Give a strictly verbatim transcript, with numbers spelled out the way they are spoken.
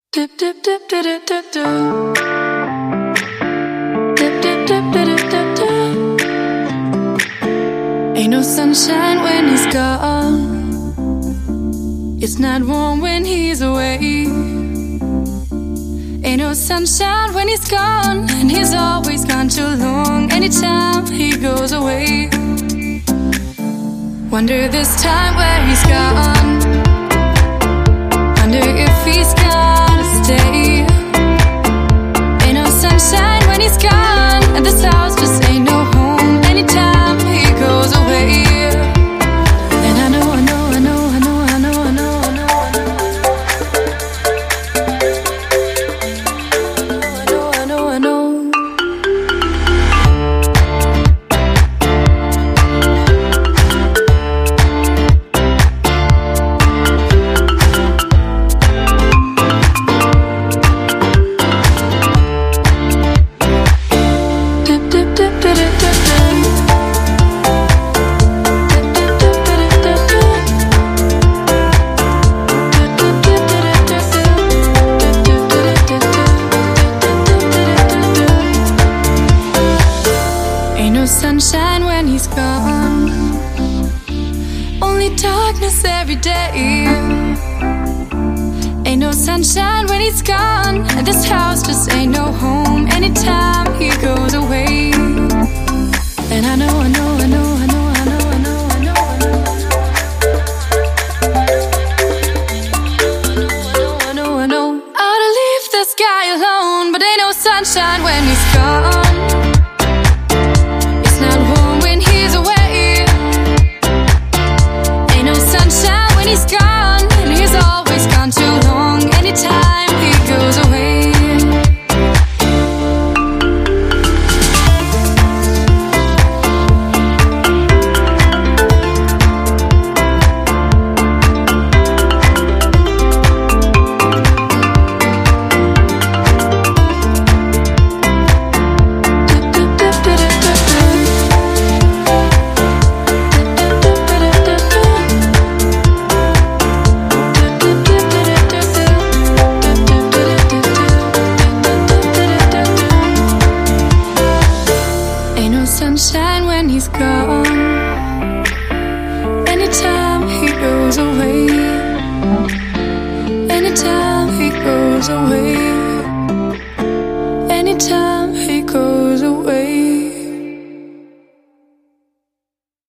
Dip, dip, dip, dip, dip, dip, dip. Dip, dip, dip, dip, dip, dip, dip. Ain't no sunshine when he's gone. It's not warm when he's away. Ain't no sunshine when he's gone, and he's always gone too long. Anytime he goes away, wonder this time where he's gone. Wonder if he's gonna stay. Ain't no sunshine when he's gone, and this house just ain't no home. Anytime he goes away, and I know, I know, I know, I know, I know, I know, I know, I know, I know, I know. Ain't no sunshine when he's gone, only darkness every day. Ain't no sunshine when he's gone, and this house just ain't no home. Anytime he goes away, and I know, I know, I know, I know, I know, I know, I know, I know, I know, I know. I ought to leave this guy alone, but ain't no sunshine when he's gone.